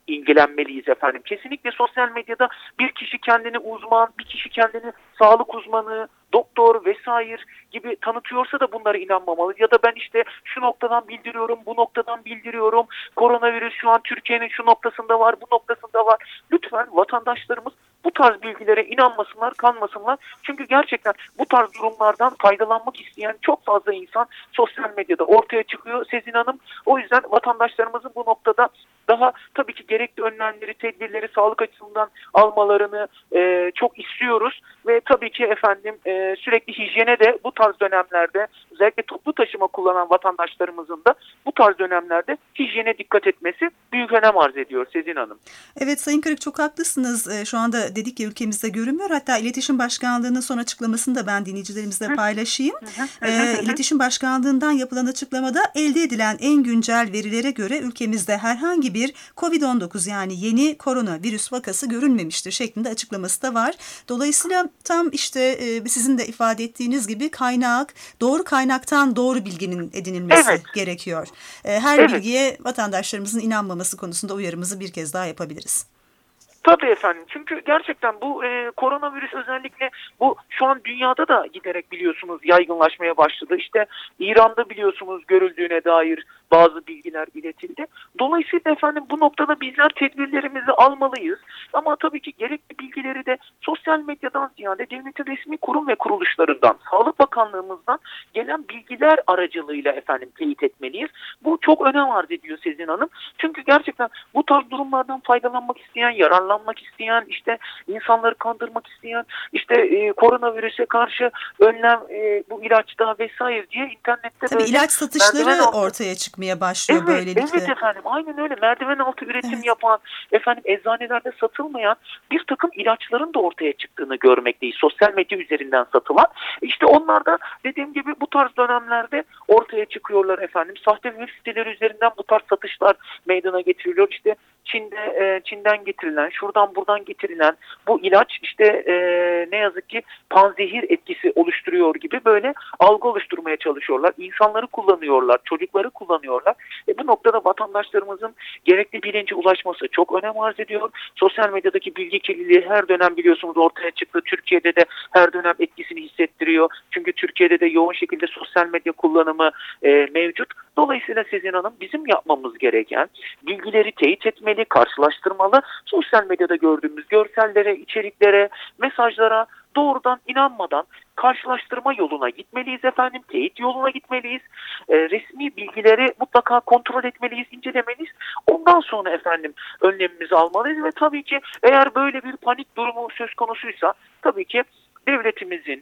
ilgilenmeliyiz efendim. Kesinlikle sosyal medyada bir kişi kendini uzman, bir kişi kendini sağlık uzmanı, doktor vesaire gibi tanıtıyorsa da bunlara inanmamalı. Ya da ben işte şu noktadan bildiriyorum, bu noktadan bildiriyorum. Koronavirüs şu an Türkiye'nin şu noktasında var, bu noktasında var. Lütfen vatandaşlarımız bu tarz bilgilere inanmasınlar, kanmasınlar. Çünkü gerçekten bu tarz durumlardan faydalanmak isteyen çok fazla insan sosyal medyada ortaya çıkıyor Sezin Hanım. O yüzden vatandaşlarımızın bu noktada daha tabii ki gerekli önlemleri, tedbirleri sağlık açısından almalarını e, çok istiyoruz. Ve tabii ki efendim e, sürekli hijyene de bu tarz dönemlerde, özellikle toplu taşıma kullanan vatandaşlarımızın da bu tarz dönemlerde hijyene dikkat etmesi büyük önem arz ediyor Sezin Hanım. Evet Sayın Kırık, çok haklısınız. E, şu anda dedik ya, ülkemizde görünmüyor. Hatta İletişim Başkanlığı'nın son açıklamasını da ben dinleyicilerimizle paylaşayım. E, İletişim Başkanlığı'ndan yapılan açıklamada elde edilen en güncel verilere göre ülkemizde herhangi bir kovid on dokuz yani yeni koronavirüs vakası görülmemiştir şeklinde açıklaması da var. Dolayısıyla tam işte e, sizin de ifade ettiğiniz gibi kaynak, doğru kaynaktan doğru bilginin edinilmesi Evet. gerekiyor. E, her Evet. bilgiye vatandaşlarımızın inanmaması konusunda uyarımızı bir kez daha yapabiliriz. Tabii efendim. Çünkü gerçekten bu e, koronavirüs özellikle bu şu an dünyada da giderek biliyorsunuz yaygınlaşmaya başladı. İşte İran'da biliyorsunuz görüldüğüne dair bazı bilgiler iletildi. Dolayısıyla efendim bu noktada bizler tedbirlerimizi almalıyız. Ama tabii ki gerekli bilgileri de sosyal medyadan ziyade devletin resmi kurum ve kuruluşlarından, Sağlık Bakanlığımızdan gelen bilgiler aracılığıyla efendim teyit etmeliyiz. Bu çok önem arz ediyor Sezin Hanım. Çünkü gerçekten bu tarz durumlardan faydalanmak isteyen, yararlanmak isteyen, işte insanları kandırmak isteyen, işte e, koronavirüse karşı önlem, e, bu ilaçta vesaire diye internette Tabii böyle ilaç satışları altı- ortaya çıkmaya başlıyor Evet, böylelikle. evet efendim, aynen öyle. Merdiven altı üretim Evet. yapan, efendim eczanelerde satılmayan bir takım ilaçların da ortaya çıktığını görmekteyiz. Sosyal medya üzerinden satılan. İşte onlar da dediğim gibi bu tarz dönemlerde ortaya çıkıyorlar efendim. Sahte web siteleri üzerinden bu tarz satışlar meydana getiriliyor. İşte Çin'de e, Çin'den getirilen, şuradan buradan getirilen bu ilaç işte e, ne yazık ki panzehir etkisi oluşturuyor gibi böyle algı oluşturmaya çalışıyorlar. İnsanları kullanıyorlar, çocukları kullanıyorlar. E, bu noktada vatandaşlarımızın gerekli bilince ulaşması çok önem arz ediyor. Sosyal medyadaki bilgi kirliliği her dönem biliyorsunuz ortaya çıktı. Türkiye'de de her dönem etkisini hissettiriyor. Çünkü Türkiye'de de yoğun şekilde sosyal medya kullanımı e, mevcut. Dolayısıyla Sezin Hanım bizim yapmamız gereken bilgileri teyit etmeli, karşılaştırmalı. Sosyal medyada gördüğümüz görsellere, içeriklere, mesajlara doğrudan inanmadan karşılaştırma yoluna gitmeliyiz efendim. Teyit yoluna gitmeliyiz. E, resmi bilgileri mutlaka kontrol etmeliyiz, incelemeliyiz. Ondan sonra efendim önlemimizi almalıyız ve tabii ki eğer böyle bir panik durumu söz konusuysa tabii ki devletimizin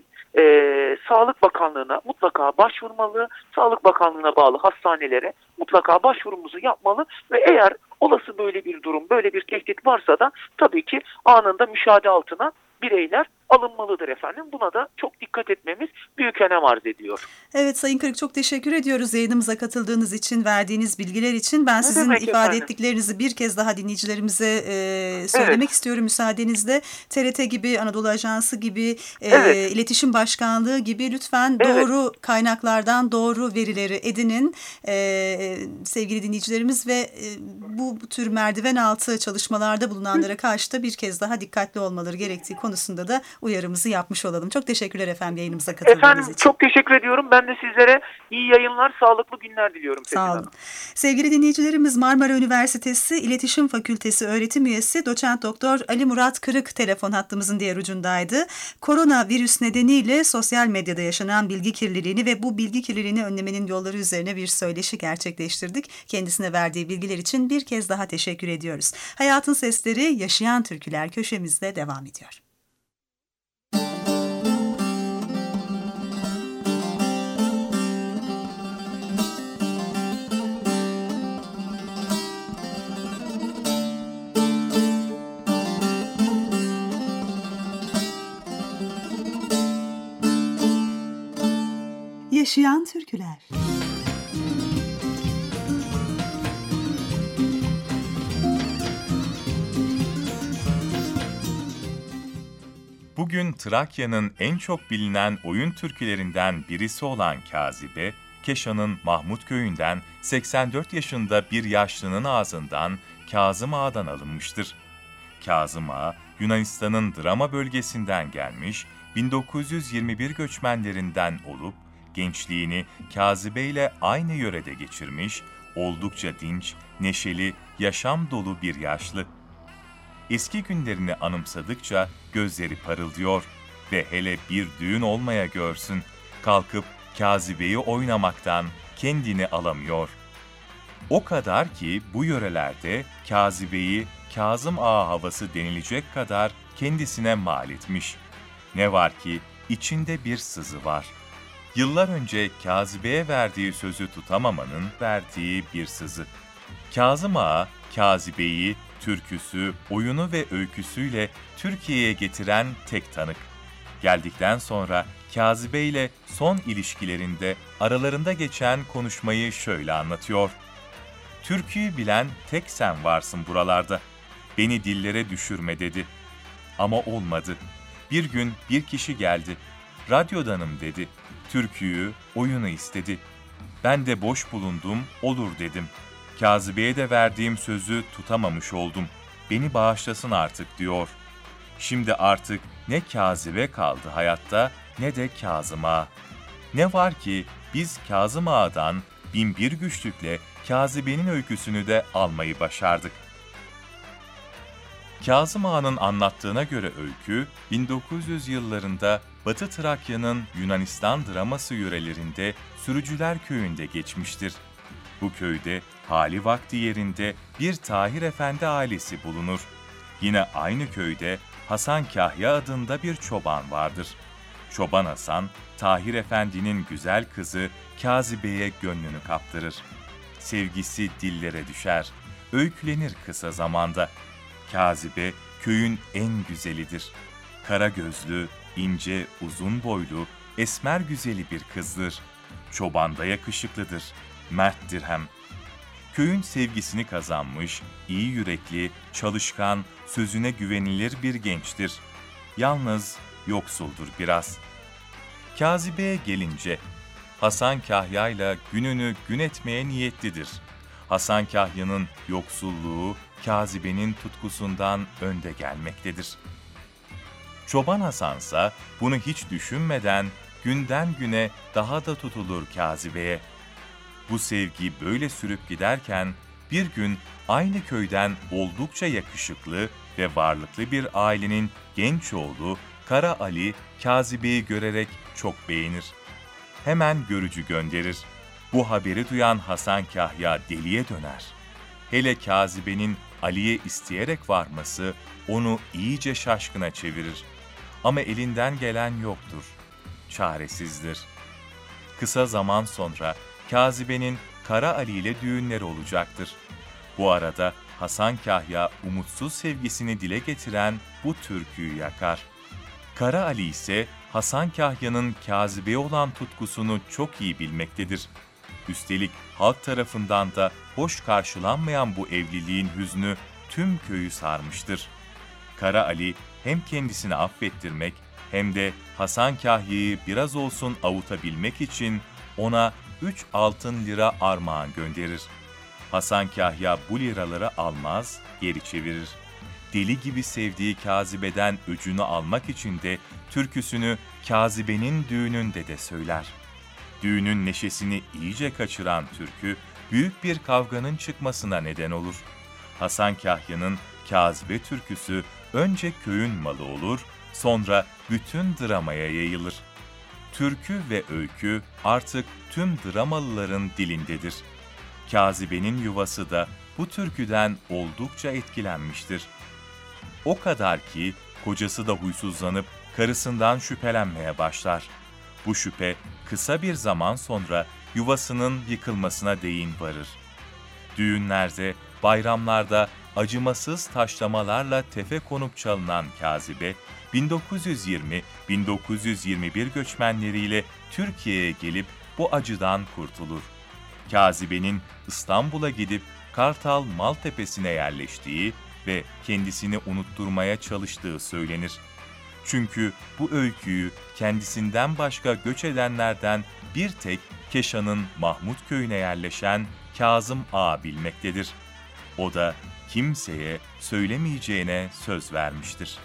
e, Sağlık Bakanlığı'na mutlaka başvurmalı. Sağlık Bakanlığı'na bağlı hastanelere mutlaka başvurumuzu yapmalı ve eğer olası böyle bir durum, böyle bir tehdit varsa da tabii ki anında müşahede altına bireyler alınmalıdır efendim. Buna da çok dikkat etmemiz büyük önem arz ediyor. Evet Sayın Kırık, çok teşekkür ediyoruz yayınımıza katıldığınız için, verdiğiniz bilgiler için. Ben Ne sizin demek ifade efendim? ettiklerinizi bir kez daha dinleyicilerimize e, söylemek Evet. istiyorum müsaadenizle. T R T gibi, Anadolu Ajansı gibi, e, Evet. İletişim Başkanlığı gibi lütfen Evet. doğru kaynaklardan doğru verileri edinin e, sevgili dinleyicilerimiz ve e, bu, bu tür merdiven altı çalışmalarda bulunanlara karşı da bir kez daha dikkatli olmaları gerektiği konusunda da uyarımızı yapmış olalım. Çok teşekkürler efendim yayınımıza katıldığınız Efendim için. çok teşekkür ediyorum. Ben de sizlere iyi yayınlar, sağlıklı günler diliyorum. Sezin Sağ Hanım. olun. Sevgili dinleyicilerimiz, Marmara Üniversitesi İletişim Fakültesi öğretim üyesi Doçent Doktor Ali Murat Kırık telefon hattımızın diğer ucundaydı. Koronavirüs nedeniyle sosyal medyada yaşanan bilgi kirliliğini ve bu bilgi kirliliğini önlemenin yolları üzerine bir söyleşi gerçekleştirdik. Kendisine verdiği bilgiler için bir kez daha teşekkür ediyoruz. Hayatın Sesleri Yaşayan Türküler köşemizde devam ediyor. Yaşayan Türküler. Bugün Trakya'nın en çok bilinen oyun türkülerinden birisi olan Kazibe, Keşan'ın Mahmut Köyü'nden seksen dört yaşında bir yaşlının ağzından Kazım Ağa'dan alınmıştır. Kazım Ağa, Yunanistan'ın Drama bölgesinden gelmiş, bin dokuz yüz yirmi bir göçmenlerinden olup, gençliğini Kazibe ile aynı yörede geçirmiş, oldukça dinç, neşeli, yaşam dolu bir yaşlı. Eski günlerini anımsadıkça gözleri parıldıyor ve hele bir düğün olmaya görsün, kalkıp Kazibe'yi oynamaktan kendini alamıyor. O kadar ki bu yörelerde Kazibe'yi Kazım Ağa havası denilecek kadar kendisine mal etmiş. Ne var ki içinde bir sızı var. Yıllar önce Kazibe'ye verdiği sözü tutamamanın verdiği bir sızı. Kazım Ağa, Kazibe'yi türküsü, oyunu ve öyküsüyle Türkiye'ye getiren tek tanık. Geldikten sonra Kazibe ile son ilişkilerinde aralarında geçen konuşmayı şöyle anlatıyor. Türküyü bilen tek sen varsın buralarda. Beni dillere düşürme dedi. Ama olmadı. Bir gün bir kişi geldi. Radyodanım dedi. Türküyü, oyunu istedi. Ben de boş bulundum, olur dedim. Kazibe'ye de verdiğim sözü tutamamış oldum. Beni bağışlasın artık diyor. Şimdi artık ne Kazibe kaldı hayatta ne de Kazım Ağa. Ne var ki biz Kazım Ağa'dan bin bir güçlükle Kazibe'nin öyküsünü de almayı başardık. Kazım Ağa'nın anlattığına göre öykü, bin dokuz yüz yıllarında Batı Trakya'nın Yunanistan draması yörelerinde Sürücüler Köyü'nde geçmiştir. Bu köyde hali vakti yerinde bir Tahir Efendi ailesi bulunur. Yine aynı köyde Hasan Kahya adında bir çoban vardır. Çoban Hasan, Tahir Efendi'nin güzel kızı Kazibe'ye gönlünü kaptırır. Sevgisi dillere düşer, öykülenir kısa zamanda. Kazibe, köyün en güzelidir. Kara gözlü, ince, uzun boylu, esmer güzeli bir kızdır. Çoban da yakışıklıdır, merttir hem. Köyün sevgisini kazanmış, iyi yürekli, çalışkan, sözüne güvenilir bir gençtir. Yalnız yoksuldur biraz. Kazibe'ye gelince, Hasan Kahya ile gününü gün etmeye niyetlidir. Hasan Kahya'nın yoksulluğu, Kazibe'nin tutkusundan önde gelmektedir. Çoban Hasansa bunu hiç düşünmeden günden güne daha da tutulur Kazibe'ye. Bu sevgi böyle sürüp giderken bir gün aynı köyden oldukça yakışıklı ve varlıklı bir ailenin genç oğlu Kara Ali Kazibe'yi görerek çok beğenir. Hemen görücü gönderir. Bu haberi duyan Hasan Kahya deliye döner. Hele Kazibe'nin Ali'ye isteyerek varması onu iyice şaşkına çevirir. Ama elinden gelen yoktur. Çaresizdir. Kısa zaman sonra Kazibe'nin Kara Ali ile düğünleri olacaktır. Bu arada Hasan Kahya umutsuz sevgisini dile getiren bu türküyü yakar. Kara Ali ise Hasan Kahya'nın Kazibe'ye olan tutkusunu çok iyi bilmektedir. Üstelik halk tarafından da hoş karşılanmayan bu evliliğin hüznü tüm köyü sarmıştır. Kara Ali hem kendisini affettirmek hem de Hasan Kahya'yı biraz olsun avutabilmek için ona üç altın lira armağan gönderir. Hasan Kahya bu liraları almaz, geri çevirir. Deli gibi sevdiği Kazibe'den öcünü almak için de türküsünü Kazibe'nin düğününde de söyler. Düğünün neşesini iyice kaçıran türkü, büyük bir kavganın çıkmasına neden olur. Hasan Kahya'nın Kazibe türküsü önce köyün malı olur, sonra bütün dramaya yayılır. Türkü ve öykü artık tüm dramalıların dilindedir. Kazibe'nin yuvası da bu türküden oldukça etkilenmiştir. O kadar ki kocası da huysuzlanıp karısından şüphelenmeye başlar. Bu şüphe kısa bir zaman sonra yuvasının yıkılmasına değin varır. Düğünlerde, bayramlarda acımasız taşlamalarla tefe konup çalınan Kazibe, bin dokuz yüz yirmi - bin dokuz yüz yirmi bir göçmenleriyle Türkiye'ye gelip bu acıdan kurtulur. Kazibe'nin İstanbul'a gidip Kartal Maltepe'sine yerleştiği ve kendisini unutturmaya çalıştığı söylenir. Çünkü bu öyküyü kendisinden başka göç edenlerden bir tek Keşan'ın Mahmut köyüne yerleşen Kazım Ağa bilmektedir. O da kimseye söylemeyeceğine söz vermiştir.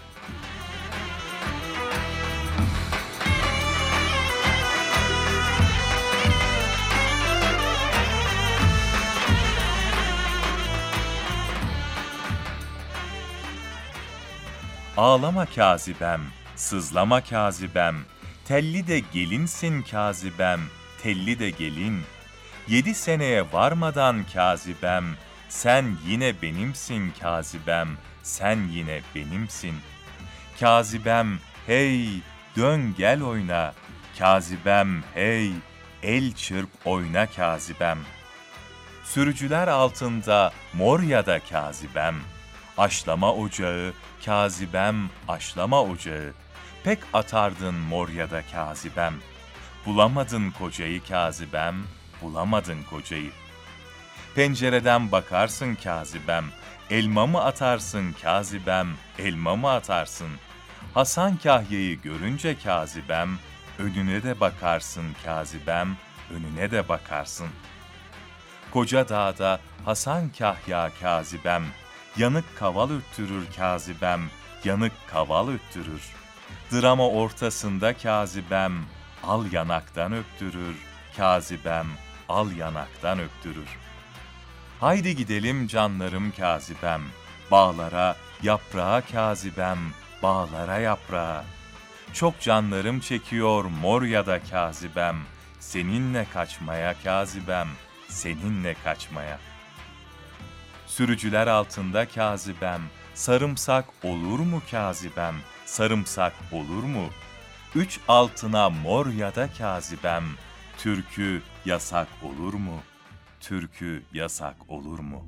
Ağlama Kazibem, sızlama Kazibem, telli de gelinsin Kazibem, telli de gelin. Yedi seneye varmadan Kazibem, sen yine benimsin Kazibem, sen yine benimsin. Kazibem, hey, dön gel oyna, Kazibem, hey, el çırp oyna Kazibem. Sürücüler altında mor ya da Kazibem, aşlama ocağı, Kazibem, aşlama ocağı. Pek atardın mor ya da Kazibem. Bulamadın kocayı Kazibem, bulamadın kocayı. Pencereden bakarsın Kazibem, elma mı atarsın Kazibem, elma mı atarsın? Hasan Kahya'yı görünce Kazibem, önüne de bakarsın Kazibem, önüne de bakarsın. Koca dağda Hasan Kahya Kazibem, yanık kaval öttürür Kazibem, yanık kaval öttürür. Drama ortasında Kazibem, al yanaktan öptürür, Kazibem, al yanaktan öptürür. Haydi gidelim canlarım Kazibem, bağlara, yaprağa Kazibem, bağlara yaprağa. Çok canlarım çekiyor mor ya da Kazibem, seninle kaçmaya Kazibem, seninle kaçmaya. Sürücüler altında Kazibem, sarımsak olur mu Kazibem, sarımsak olur mu? Üç altına mor ya da Kazibem, türkü yasak olur mu? Türkü yasak olur mu?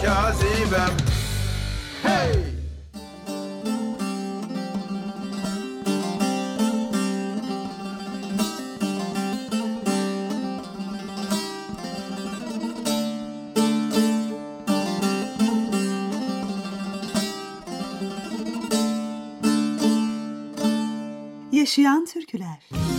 cazibem. Hey! Yaşayan türküler.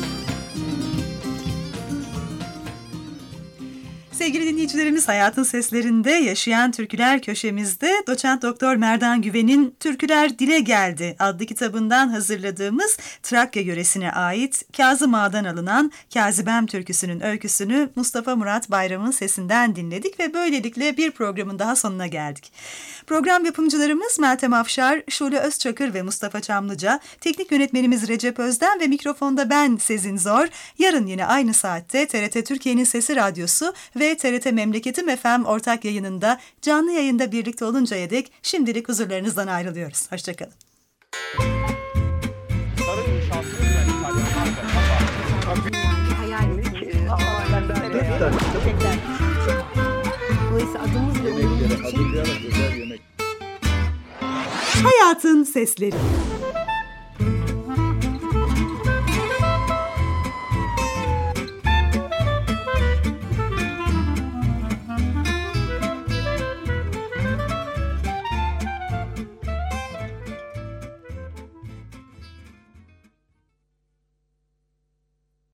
Sevgili dinleyicilerimiz, Hayatın Seslerinde Yaşayan Türküler köşemizde Doçent Doktor Merdan Güven'in Türküler Dile Geldi adlı kitabından hazırladığımız Trakya yöresine ait Kazım Ağa'dan alınan Kazibem türküsünün öyküsünü Mustafa Murat Bayram'ın sesinden dinledik ve böylelikle bir programın daha sonuna geldik. Program yapımcılarımız Meltem Afşar, Şule Özçakır ve Mustafa Çamlıca, teknik yönetmenimiz Recep Özden ve mikrofonda ben Sezin Zor. Yarın yine aynı saatte T R T Türkiye'nin Sesi Radyosu ve T R T Memleketim F M ortak yayınında canlı yayında birlikte oluncaya dek şimdilik huzurlarınızdan ayrılıyoruz. Hoşçakalın. Hayalimiz. Dolayısıyla adımız ve umurumuz için. Hayatın Sesleri.